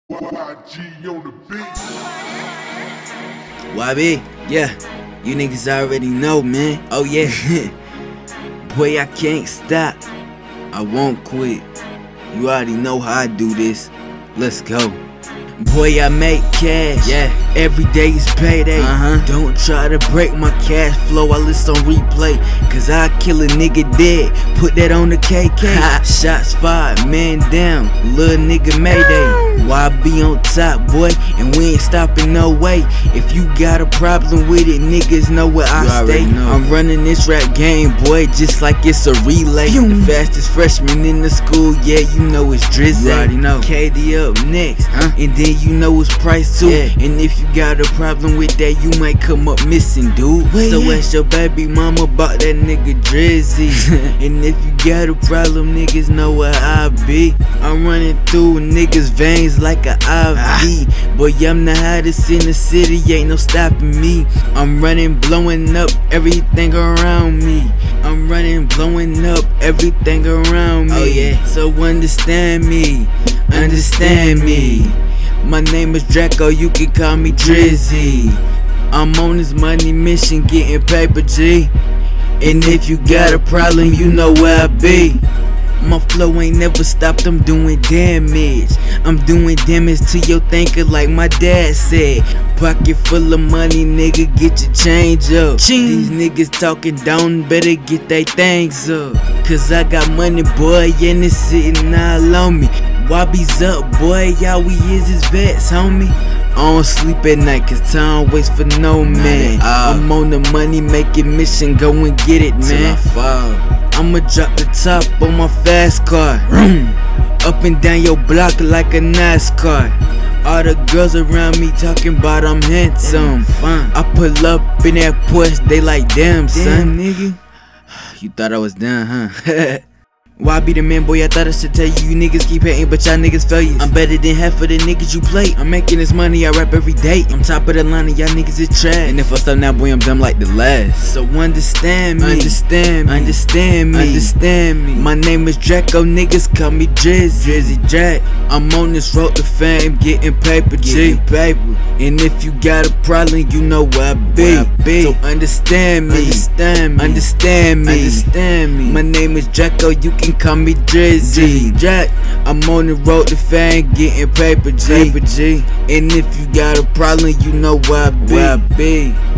YG on the beat. YB, yeah, you niggas already know, man. Oh yeah, boy, I can't stop. I won't quit. You already know how I do this. Let's go. Boy, I make cash. Yeah, every day is payday. Don't try to break my cash flow. I list on replay, cause I kill a nigga dead. Put that on the KK. Shots fired, man down. Little nigga Mayday. Why be on top, boy? And we ain't stopping no way. If you got a problem with it, niggas know where I stay. I'm running this rap game, boy, just like it's a relay. The fastest freshman in the school, yeah, you know it's Drizzy. You already know. KD up next, and then you know it's Price too. And if you got a problem with that, you might come up missing, dude. So ask your baby mama about that nigga Drizzy. And if you got a problem, niggas know where I be. I'm running through niggas' veins like an IV. Boy, I'm the hottest in the city, ain't no stopping me. I'm running, blowing up everything around me. I'm running, blowing up everything around me. Oh yeah, so understand me, understand me. My name is Draco, you can call me Drizzy. I'm on this money mission, getting paper, G. And if you got a problem, you know where I be. My flow ain't never stopped, I'm doing damage. I'm doing damage to your thinker like my dad said. Pocket full of money, nigga, get your change up. These niggas talking down, better get they things up. Cause I got money, boy, and it's sitting all on me. YB's up, boy, y'all we is vets, homie. I don't sleep at night cause time waits for no man. I'm on the money making mission, go and get it, man. I'ma drop the top on my fast car. Up and down your block like a NASCAR. All the girls around me talking about I'm handsome. I pull up in that Porsche, they like damn son. Nigga, you thought I was done, huh? Why be the man, boy? I thought I should tell you. You niggas keep hating, but y'all niggas failures. I'm better than half of the niggas you play. I'm making this money, I rap every day. I'm top of the line and y'all niggas is trash. And if I stop now, boy, I'm dumb like the last. So understand me, understand me, understand me, understand me. My name is Draco, niggas call me Drizzy Jack. I'm on this road to fame, getting paper, G. Paper. And if you got a problem, you know where I be. So understand me, understand me, understand me, understand me. My name is Draco, you can call me Drizzy Jack. I'm on the road to fame, getting paper, G. And if you got a problem, you know where I be.